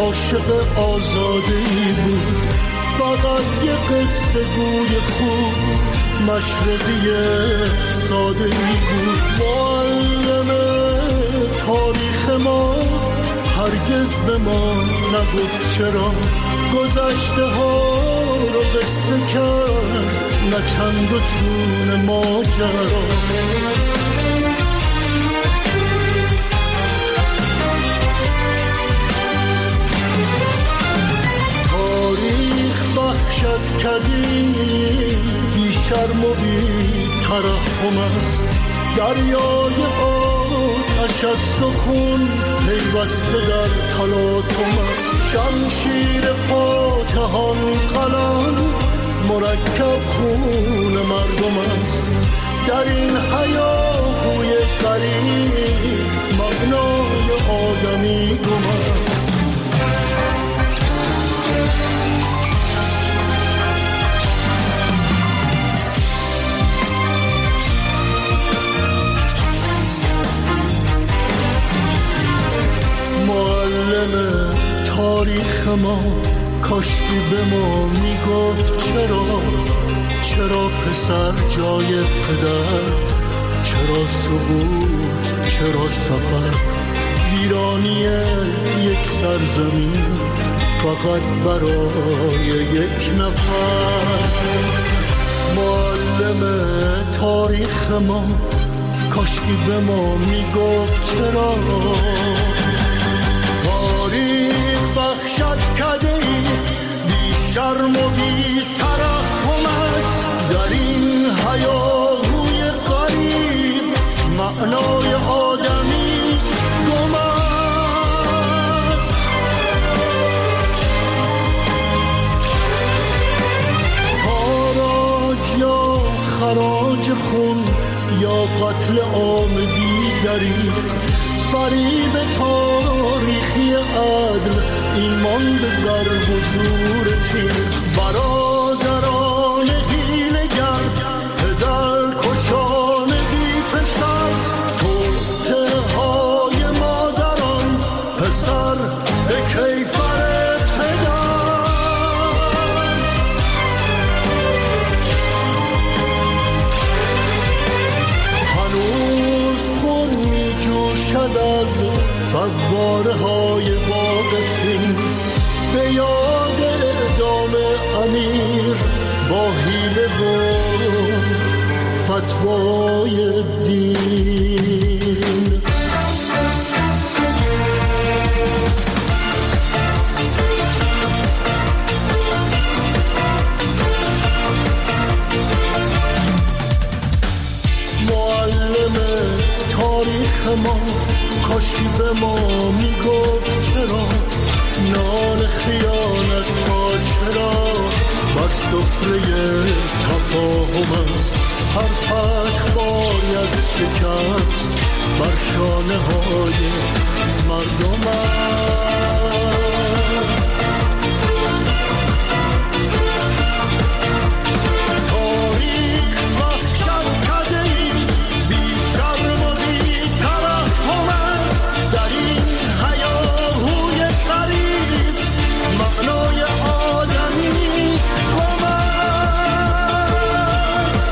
عاشق آزاده‌ای بود، فقط یه قصه گوی خوب مشرقی ساده‌ای بود. معلم تاریخ ما هرگز به ما نگفت چرا گذشته ها رو قصه کرد، نه چند و چون ماجرا. تاریخ وحشت کدی بی شرم و بی ترحم است، دریای آتش است و خون پیوسته در تلاطم است. شمشیر فاتحان قلم مرکب خون مردم است، در این هیاهوی غریب معنای آدمی گم است. معلم تاریخ ما کاشکی به ما میگفت چرا پسر جای پدر، چرا سقوط، چرا سفر، ویرانی یک سرزمین فقط برای یک نفر. معلم تاریخ ما کاشکی به ما میگفت چرا. تاریخ وحشت کده‌ای بی شرم و بی ترحم است، در این هیاهوی غریب معنای آدمی گم است. تاراج یا خراج خون یا قتل عام بی دریغ، فریب تاریخی عدل، ایمان به ضرب و زور تیغ. برادران حیله‌گر، پدر کشان بی پسر، توطئه های مادران، پسر به کیفر پدر. هنوز خون می جوشد از فواره های باغ فین، به یاد اعدام امیر با حیله و فتوای دین. معلم تاریخ ما کاشکی به ما میگفت چرا، نان خیانت ها چرا بر سفره تفاهم است. هر پتواری از شکست بر شانه های مردم است. تاریخ وحشت کده‌ای بی شرم و بی ترحم است، در این هیاهوی غریب معنای آدمی گم است.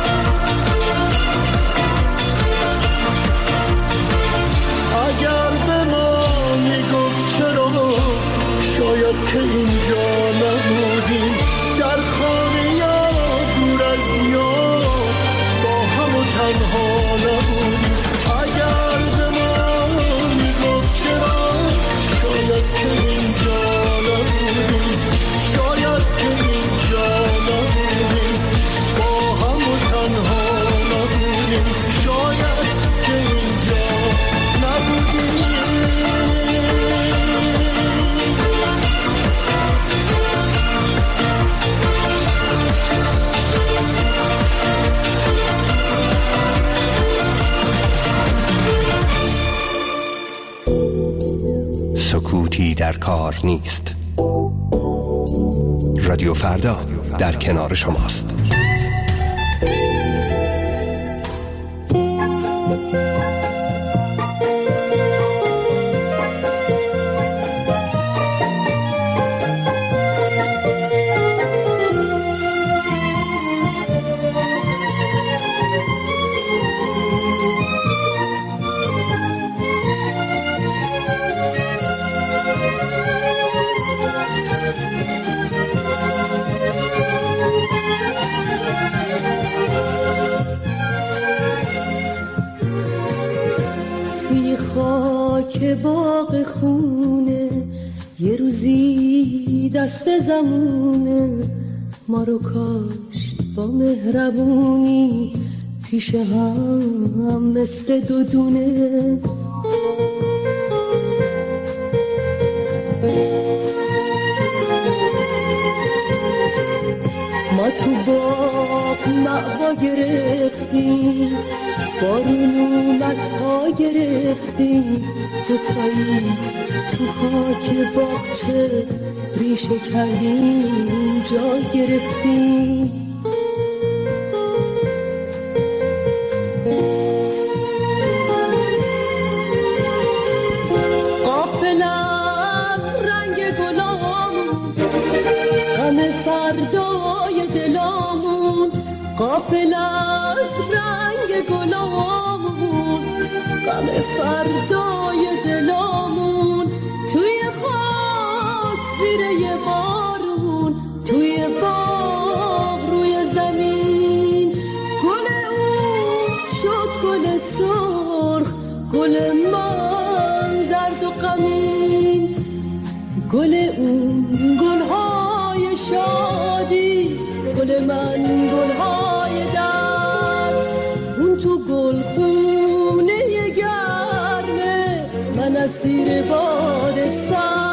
اگر به ما میگفت چرا، شاید که اینجا نبودیم، در خانه یا دور از دیار با هم و تنها نبودیم. اگر به ما میگفت چرا، شاید که اینجا نبودیم، شاید که اینجا نبودیم، با هم و تنها نبودیم، شاید که اینجا نبودیم. سکوتی در کار نیست. رادیو فردا در کنار شماست. دست زمونه ما رو کاشت با مهربونی، پیش هم مثل دو دونه. ما تو باغ معوا گرفتیم، بارون اومد پا گرفتیم، دوتایی تو خاک باغچه ریشه کردیم جا گرفتیم. غافل از رنگ گلامون، غم فردای دلامون، غافل از رنگ گلامون، غم فردای دلامون، توی خاک زیر یه بارون، توی باغ روی زمین، گل اون شد گل سرخ، گل من زرد و غمین، گل اون گلهای شادی، گل من گلهای درد، اون تو گلخونه گرمه، من اسیر باد سرد.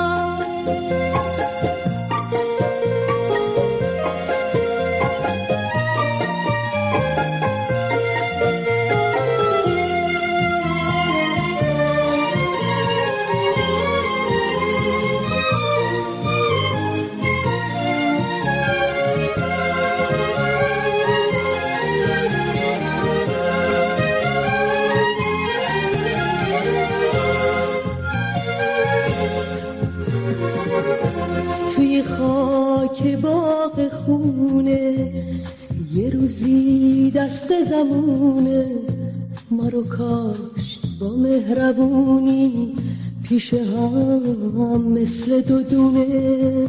توی خاک باغ خونه یه روزی دست زمونه، ما رو کاشت با مهربونی، پیش هم مثل دو دونه.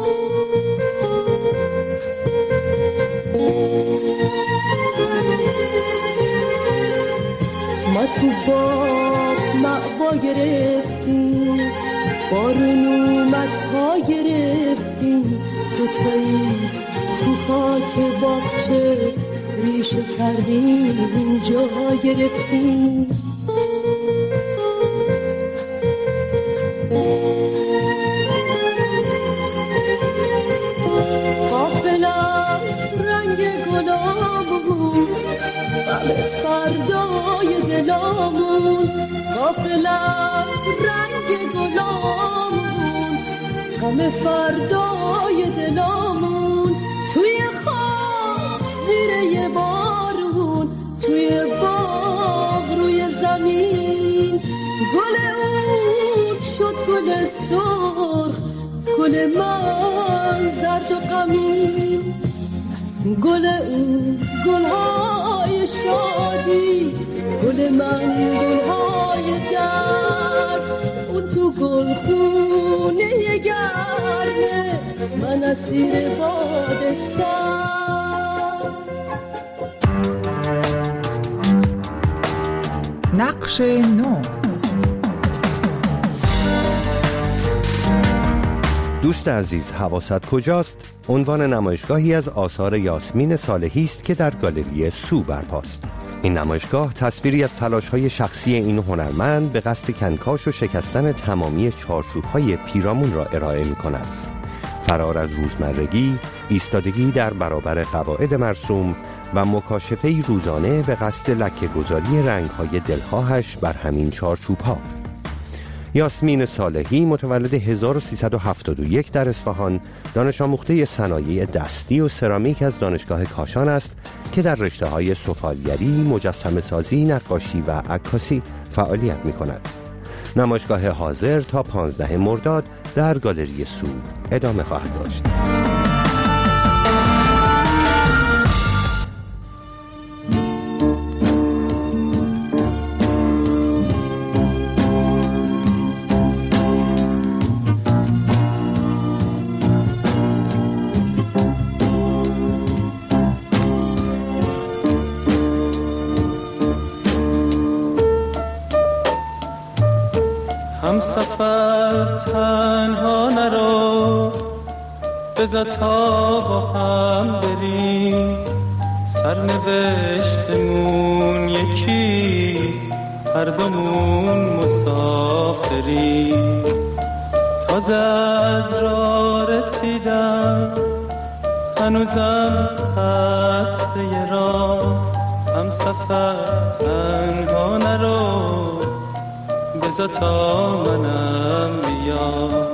ما تو باغ معوا گرفتیم، بارون اومد پا گرفتیم، دوتایی تو خاک باغچه ریشه کردیم جا گرفتیم. غافل از رنگ گلامون، غم فردای دلامون، غافل از رنگ گلامون، غم فردای دلامون، توی خاک زیر یه بارون، توی باغ روی زمین، گل اون شد گل سرخ، گل من زرد و غمین، گل اون گلهای شادی، گل من گلهای درد، اون تو گلخونه گرمه، من اسیر باد سرد. نقش نو. دوست عزیز، حواست کجاست؟ عنوان نمایشگاهی از آثار یاسمین صالحی است که در گالری سو برپاست. این نمایشگاه تصویری از تلاش‌های شخصی این هنرمند به قصد کنکاش و شکستن تمامی چارچوب‌های پیرامون را ارائه می‌کند. فرار از روزمرگی، ایستادگی در برابر قواعد مرسوم و مکاشفه‌ای روزانه به قصد لکه‌گذاری رنگ‌های دلخواهش بر همین چارچوب‌ها. یاسمین صالحی متولد 1371 در اصفهان، دانش آموخته صنایع دستی و سرامیک از دانشگاه کاشان است که در رشته‌های سفالگری، مجسمه سازی، نقاشی و عکاسی فعالیت می‌کند. نمایشگاه حاضر تا 15 مرداد در گالری سو ادامه خواهد داشت. همسفر تنها نرو، بذار تا با هم بریم، سرنوشتمون یکی، هر دومون مسافریم. تازه از راه رسیدم، هنوزم خسته راه، هم سفر تنها نرو، بذار تا منم بیام.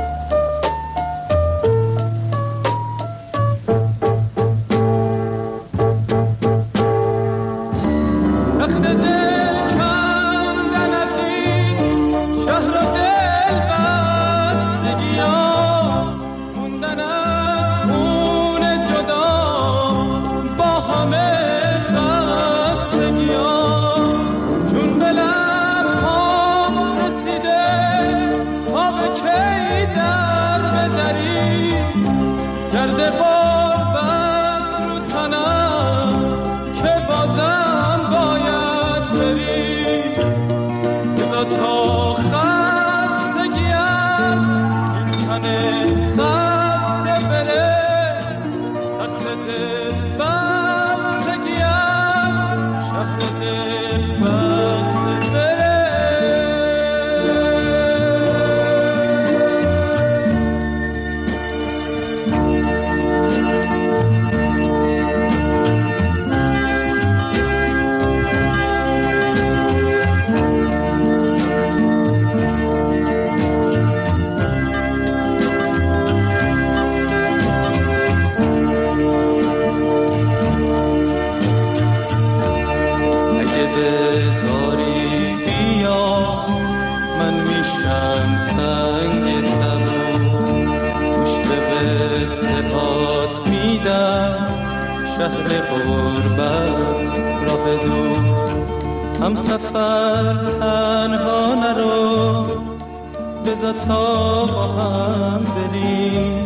هم سفر تنها نرو، بذار تا با هم بریم،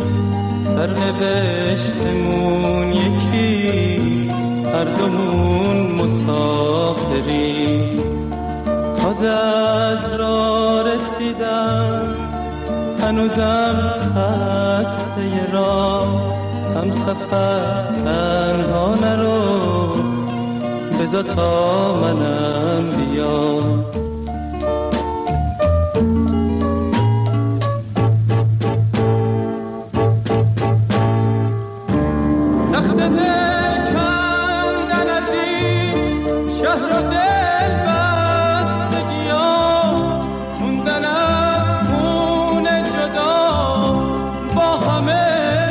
سرنوشتمون یکی، هر دومون مسافریم. تازه از راه رسیدم، هنوزم خسته راه، هم سفر تنها نرو، بذار تا منم بیام. سخت دل کندن از این شهر و دل بستگیام، موندن از خون جدا با همه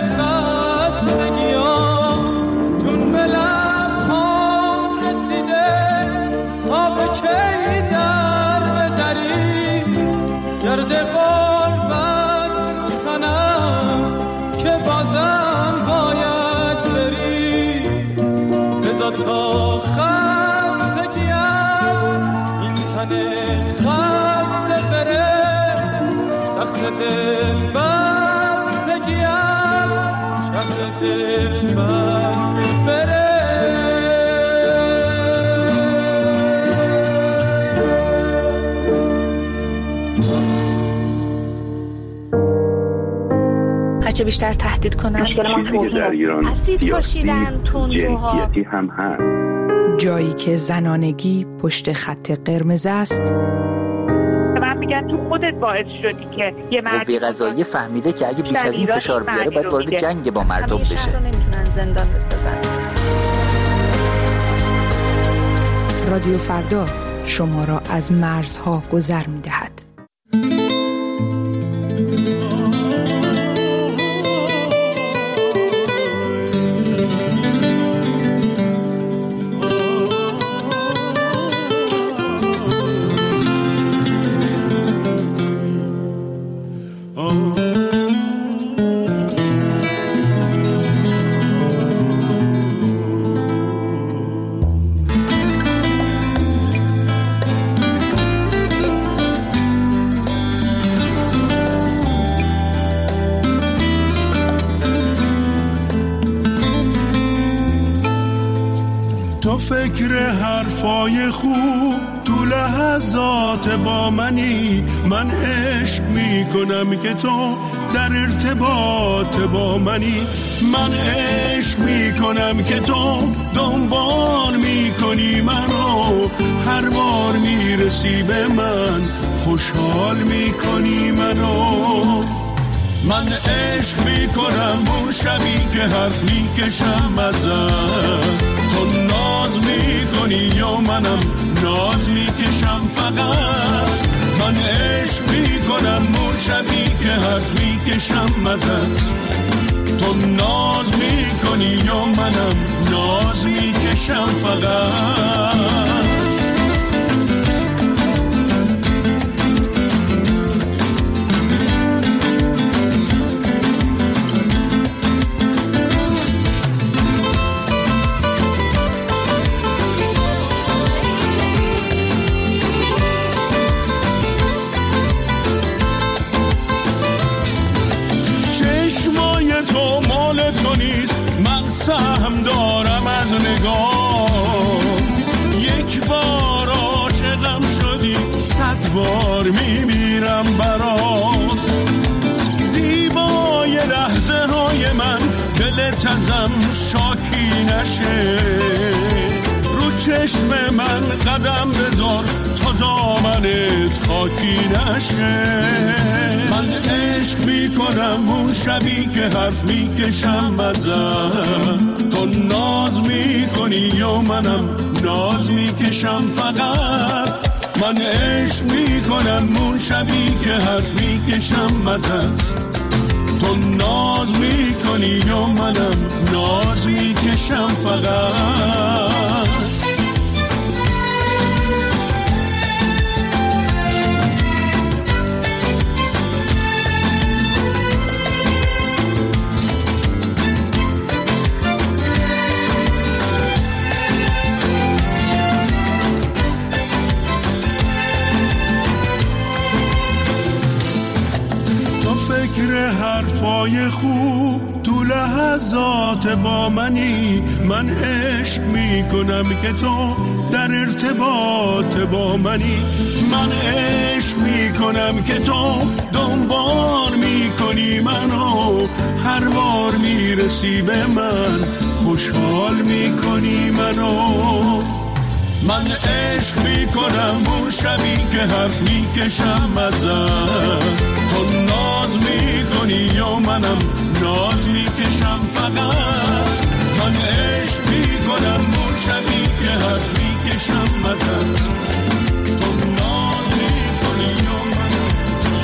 خستگیام. چون به لب‌هام رسیده تا به کی در بدری، گرد غربت رو تنم که بازم باید بری. بذار تا خستگیم این تن خسته بره، سخت دل بستگیم شهر دل بسته بره. هرچه بیشتر تهدید کنن چیزی که در ایران اسید پاشیدن، تندروها، جنسیتی هم هست. جایی که زنانگی پشت خط قرمز است. من میگم تو خودت باعث شدی که یه مردی قضایی فهمیده که اگه بیش از این فشار بیاره باید وارد جنگ با مردم بشه. همیشه رو نمیتونن زندان بسازن. رادیو فردا شما را از مرزها گذر می‌دهد. تو فکر حرفای خوب تو لحظات با منی، من عشق میکنم که تو در ارتباط با منی، من عشق میکنم که تو دنبال میکنی منو، هر بار میرسی به من خوشحال میکنی منو. من عشق میکنم اون شبی که حرف میکشم ازت، تو ناز میکنی یا منم ناز میکشم فقط. من عشق میکنم اون شبی که حرف میکشم ازت، تو ناز میکنی یا منم ناز میکشم فقط. سهم دارم از نگاه، یک بار عاشقم شدی 100 بار میمیرم برات. زیبای لحظه های من دلت ازم شاکی نشه، رو چشم من قدم بذار تا دامنت خاکی نشه. من عشق میکنم اون شبی که حرف میکشم ازت، تو ناز میکنی یا منم ناز میکشم فقط. من عشق میکنم اون شبی که حرف میکشم ازت، تو ناز میکنی یا منم ناز میکشم فقط. فکر حرفای خوب تو لحظات با منی، من عشق میکنم که تو در ارتباط با منی، من عشق میکنم که تو دنبال میکنی منو، هر بار میرسی به من خوشحال میکنی منو. من عشق میکنم اون شبی که حرف میکشم ازت، تو ناز میکنی یا منم ناز میکشم فقط. من عشق میکنم اون شبی که حرف میکشم ازت، تو ناز میکنی یا منم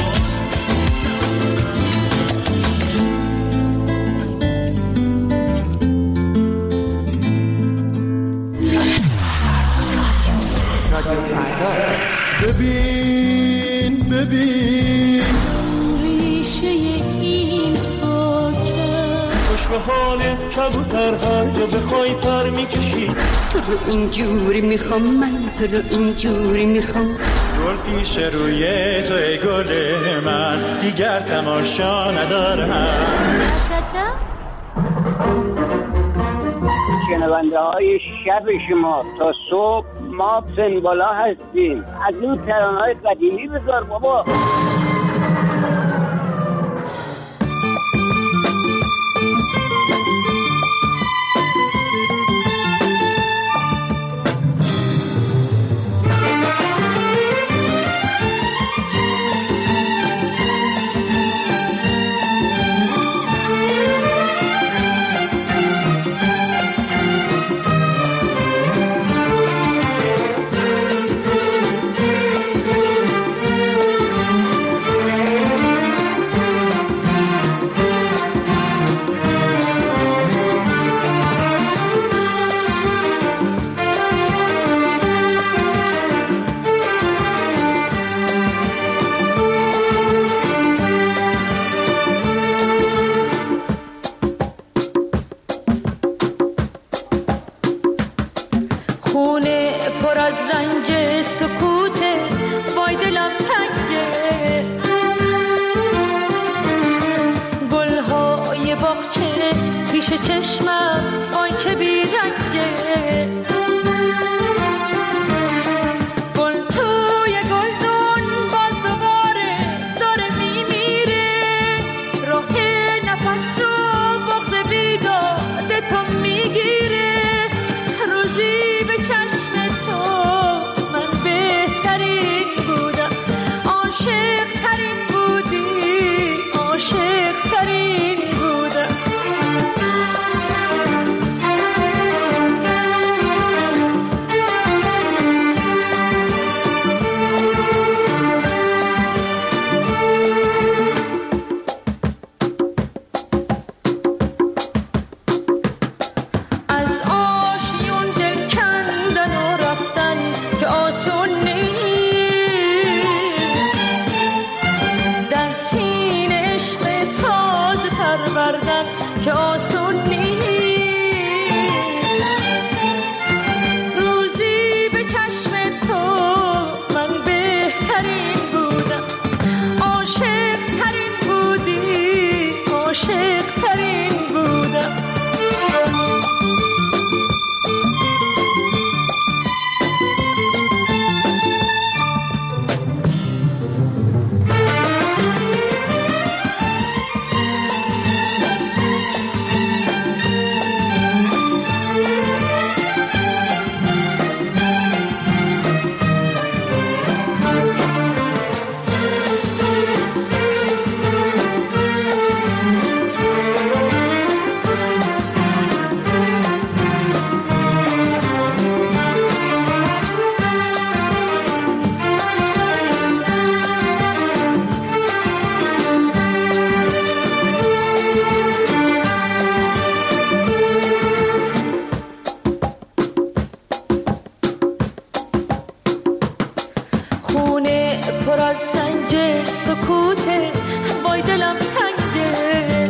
ببین ریشه این خاکه، خوش به حالت کبوتر هر جا بخوای پر میکشی. تو رو اینجوری میخوام، من تو رو اینجوری میخوام. گل پیش روی تو ای گل من، دیگر تماشا ندارم. شنونده های شب شما تا صبح ما سنبالا هستیم. از اون ترانه‌های قدیمی بذار بابا. پیش چشمم آی چه بیرنگه، پر از رنج سکوته، وای دلم تنگه.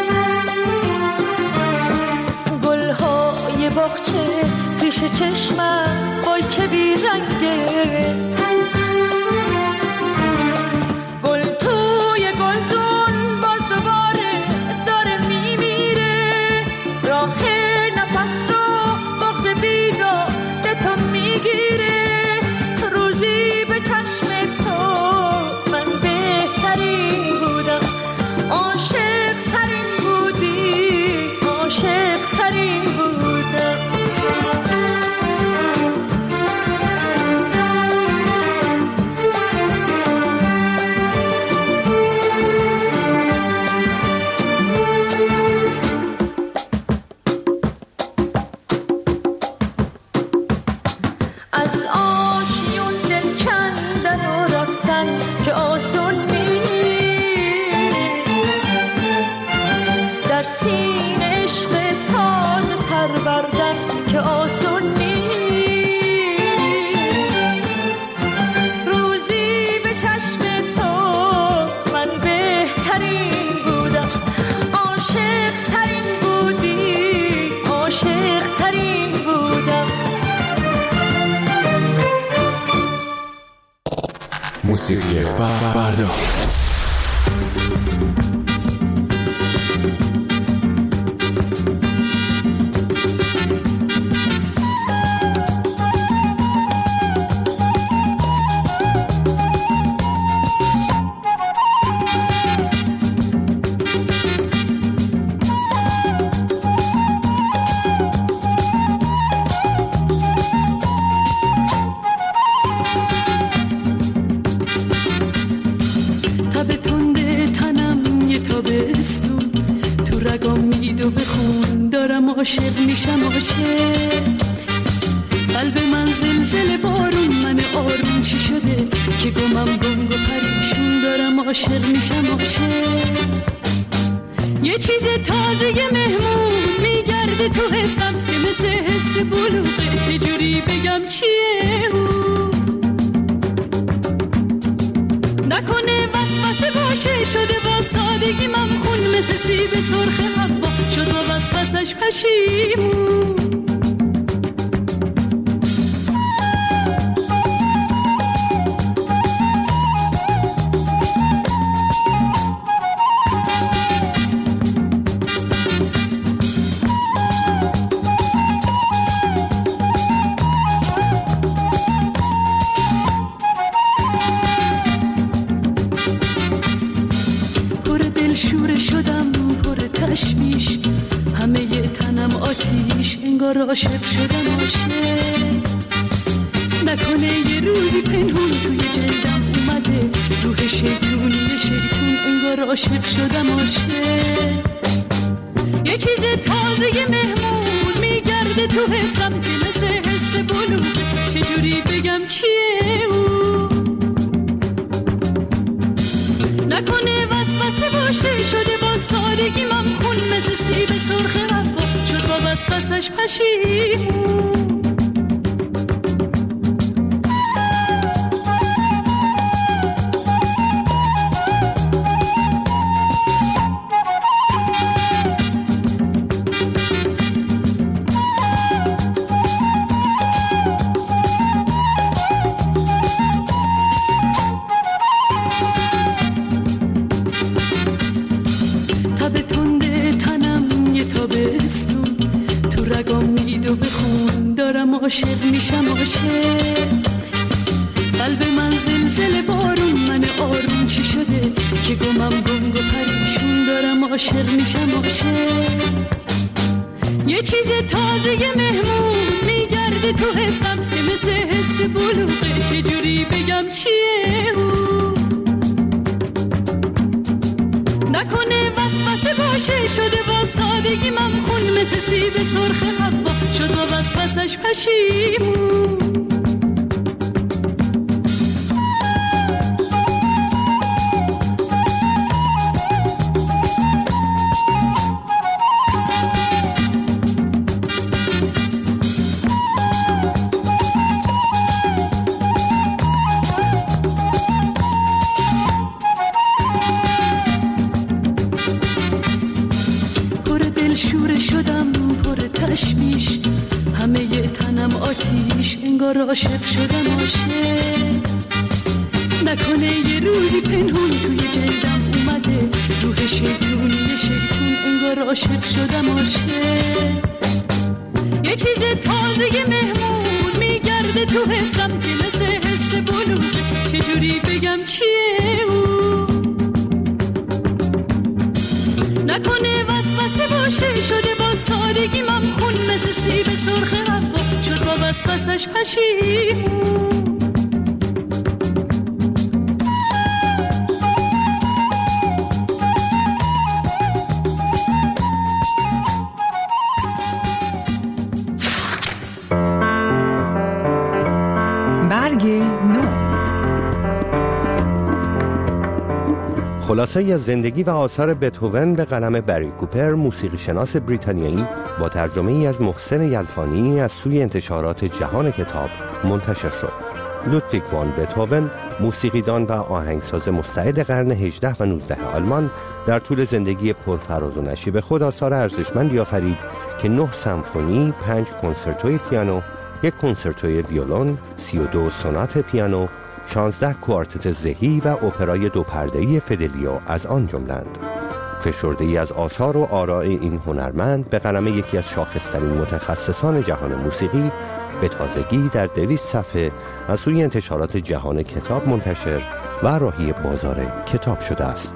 گلهای باغچه پیش چشمم، وای چه بیرنگه. گل توی گلدون باز دوباره داره میمیره، راه نفس رو بغض بیداده تو میگیره. روزی به چشم تو من بهترین بودم، عاشق ترین بودی، عاشق ترین بودم. از آشیون دل کندن و رفتن که آسون نیست، در سینه عشق تازه پروردن که آسون نیست. روزی به چشم تو من بهترین بودم، عاشق ترین بودی، عاشق ترین بودم. موسیقی فردا. عاشق میشم عاشق، قلب من زلزله بارون، من آروم چی شده که گمم گنگ و پریشون، دارم عاشق میشم عاشق. یه چیز تازه مهمون میگرده تو حسم که مثل حس بلوغه، چجوری بگم چیه اون؟ نکنه وسوسه باشه، شده با سادگی ممخون، مثل سیب سرخ حوا شد با وسوسش پشیمون. عاشق شدم عاشق، نکنه یه روزی پنهون توی جلدم اومده روح شیطونی شیطون، انگار عاشق شدم عاشق. یه چیز تازه مهمون میگرده تو حسم که مثل حس بلوغه، چجوری بگم چیه اون؟ نکنه وسوسه باشه، شده با سادگی ممخون، مثل سیب سرخ حوا شد با وسوسش پشیمون. عاشق میشم عاشق، قلب من زلزله بارون، من آروم چی شده که گمم گنگ و پریشون، دارم عاشق میشم عاشق. یه چیز تازه مهمون میگرده تو حسم که مثل حس بلوغه، چجوری بگم چیه اون؟ نکنه وسوسه باشه، شده با سادگی ممخون، مثل سیب سرخ حوا شد با وسوسش پشیمون. شدم پر تشویش، همه ی تنم آتیش، انگار عاشق شدم عاشق. نکنه یه روزی پنهون توی جلدم اومده روح شیطونی شیطون، انگار عاشق شدم عاشق. یه چیز تازه مهمون میگرده تو حسم که مثل حس بلوغه، چجوری بگم چیه او؟ نکنه وسوسه باشه شده با سادگی ممخون، مثل سیب سرخ حوا شد با وسوسش پشیمون. خلاصه از زندگی و آثار بتهوون به قلم بری کوپر، موسیقی شناس بریتانیایی، با ترجمه ای از محسن یلفانی از سوی انتشارات جهان کتاب منتشر شد. لودویگ وان بتهوون، موسیقیدان و آهنگساز مستعد قرن 18 و 19 آلمان، در طول زندگی پرفراز و نشیب خود آثار ارزشمندی آفرید که 9 سمفونی، 5 کنسرتوی پیانو، 1 کنسرتوی ویولون، 32 سونات پیانو، 16 کوارتت ذهی و اپرای 2 پرده‌ای فدلیو از آن جملند. فشرده‌ای از آثار و آراء این هنرمند به قلم یکی از شاخص‌ترین متخصصان جهان موسیقی، به تازگی در 200 صفحه از سوی انتشارات جهان کتاب منتشر و راهی بازار کتاب شده است.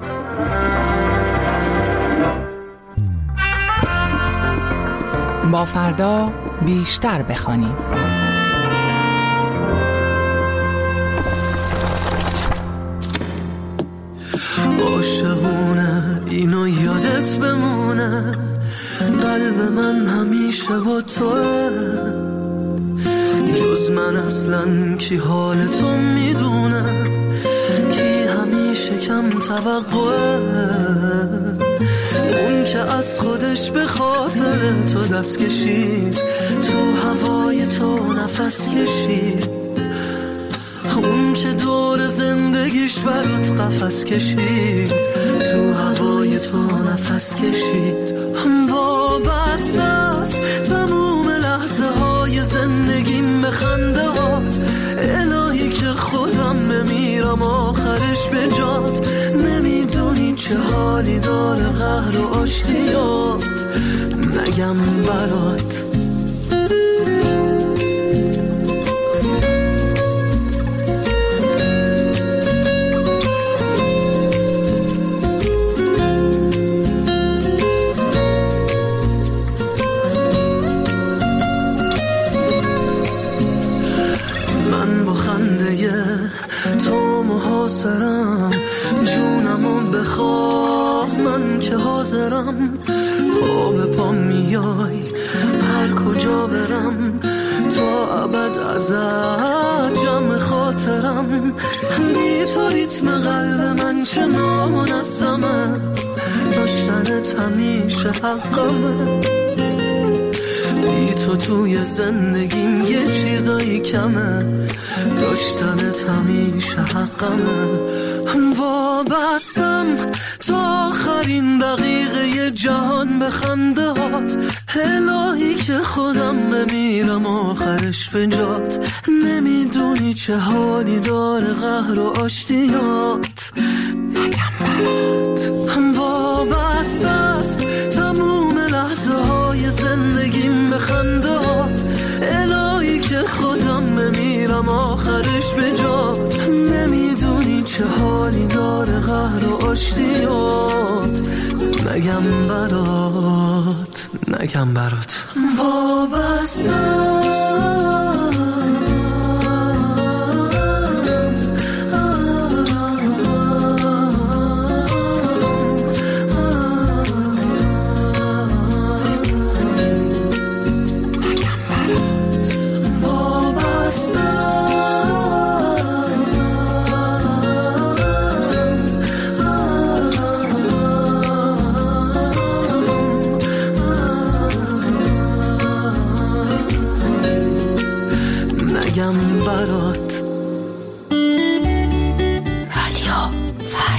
با فردا بیشتر بخوانیم. عاشقونه اینو یادت بمونه، قلب من همیشه با توه، جز من اصلا کی حال تو میدونه، کی همیشه کم توقعه، اون که از خودش به خاطر تو دست کشید، تو هوای تو نفس کشید، اون که دور زندگیش برات قفس کشید، تو هوای تو نفس کشید. وابسته است تموم لحظه های زندگیم به خنده هات، الهی که خودم بمیرم آخرش به جات، نمیدونی چه حالی داره قهر و آشتیات، نگم برات. تو محاصرم، جونمو بخواه من که حاضرم، پا به پا میای هر کجا برم، تا ابد ازت جمع خاطرم، بی تو ریتم قلب من چه نامنظمه، داشتنت همیشه حقمه، بی تو توی زندگیم یه چیزایی کمه، داشتنت همیشه حقمه. وابستم تا آخرین دقیقه جهان به خنده هات، الهی که خودم بمیرم آخرش به جات، نمیدونی چه حالی داره قهر و آشتیات، نگم برات. وابسته است تموم لحظه های زندگیم به خنده هات، الهی که خودم بمیرم آخرش به جات، نمیدونی چه حالی داره قهر و آشتیات، نگم برات، نگم برات. وابستم برات. رادیو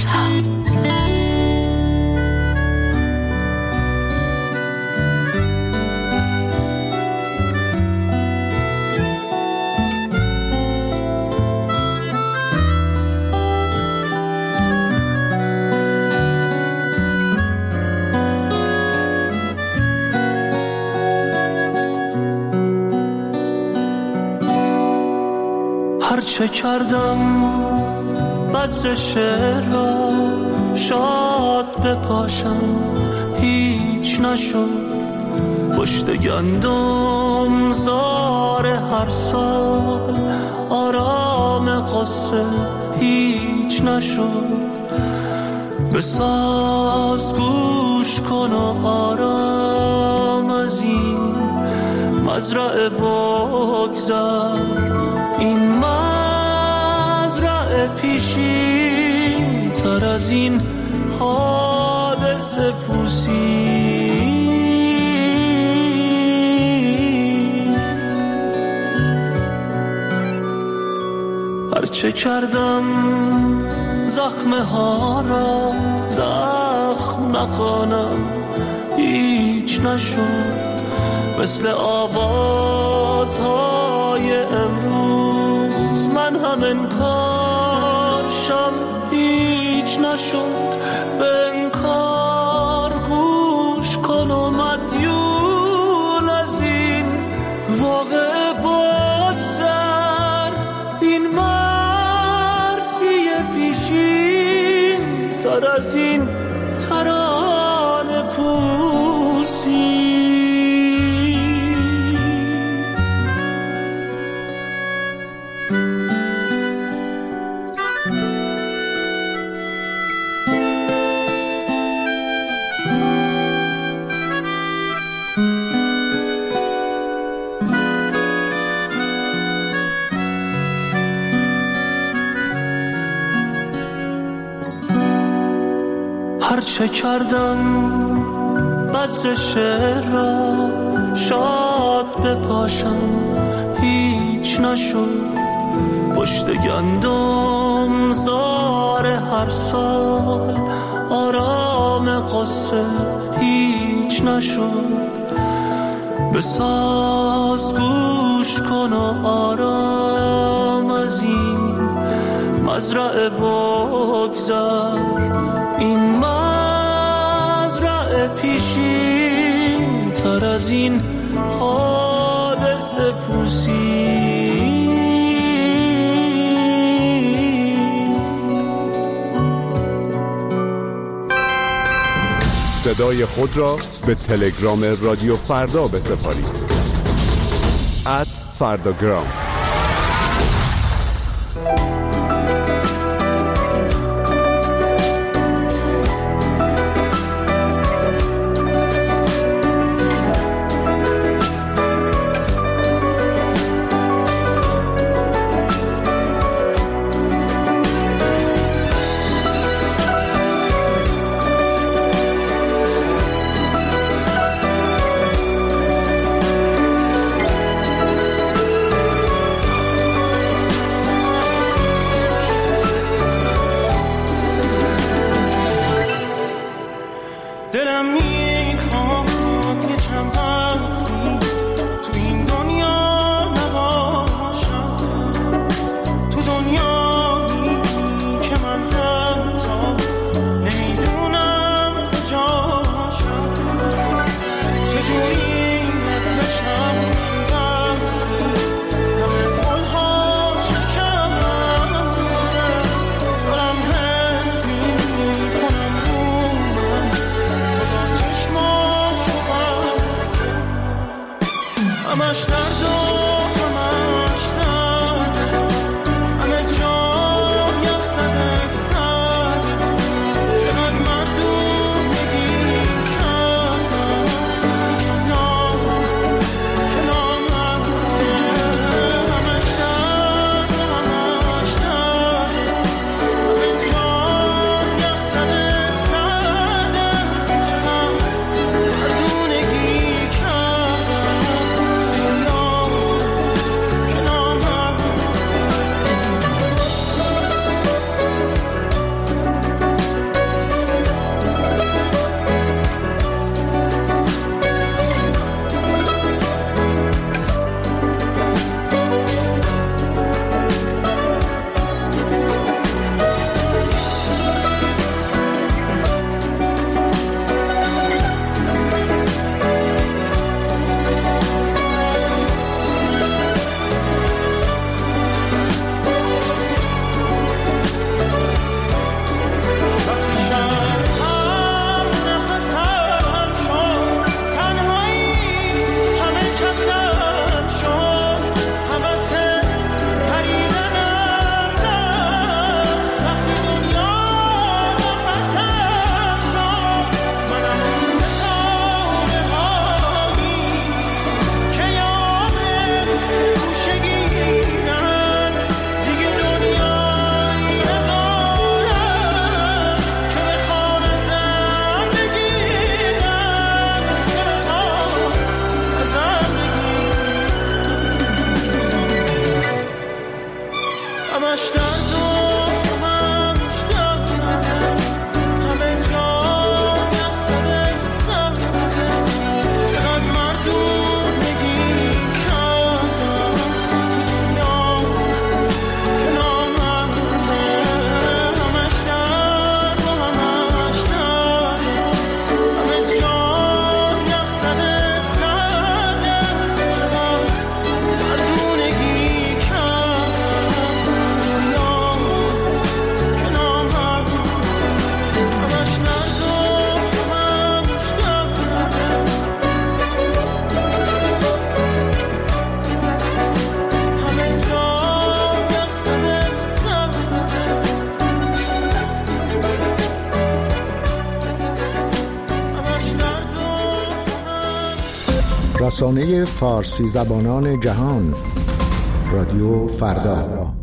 فردا. هرچه کردم بذر شعر را شاد بپاشم هیچ نشد. پشت گندم زار هر سال آرام قصه هیچ نشد. بساز گوش کن و آرام از این مزرعه بگذر. این مزرعه پیشین تر از این حادثه پوسی. هرچه کردم زخمه ها را زخم نخوانم هیچ نشد. مثل آوازهای امروز من هم انکارشم هیچ نشد. به انکار گوش کن و مدیون از این واقع بگذر. این مرسی پیشین تر از این ترانه پوسی. هرچه کردم بذر شعر را شاد بپاشم هیچ نشد. پشت گندم زار هر سال آرام قصه هیچ نشد. بساز گوش کن و آرام از این مزرعه بگذر. این مزرعه پیشین تر از این حادثه پوسی. صدای خود را به تلگرام رادیو فردا بسپارید. @فرداگرام. رسانه فارسی زبانان جهان، رادیو فردا.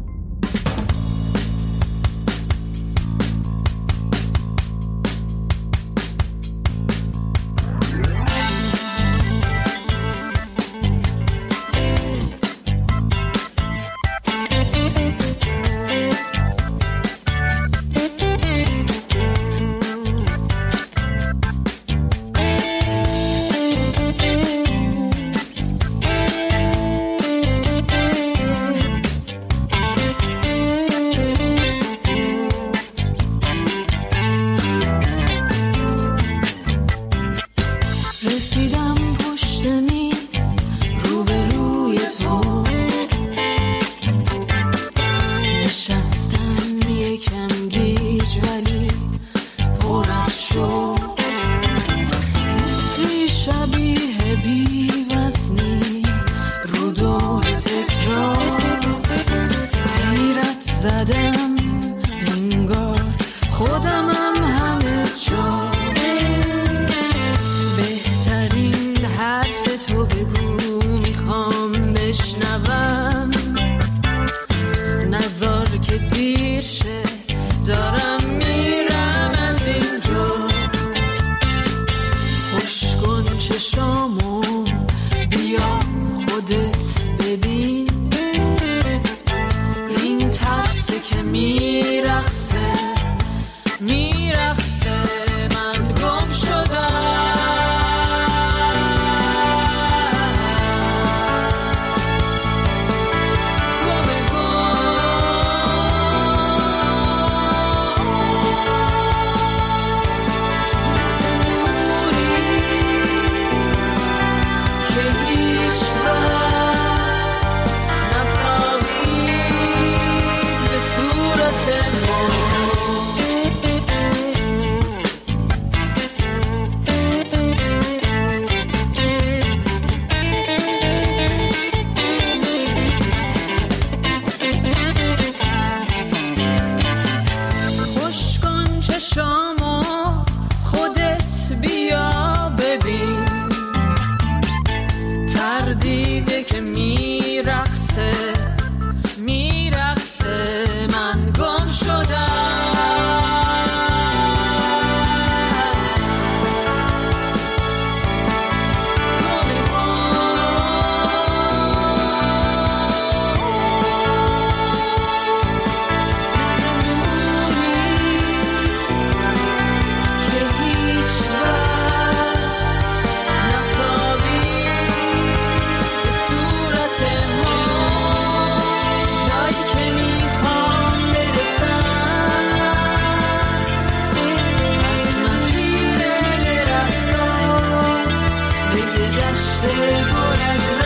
دشت پر از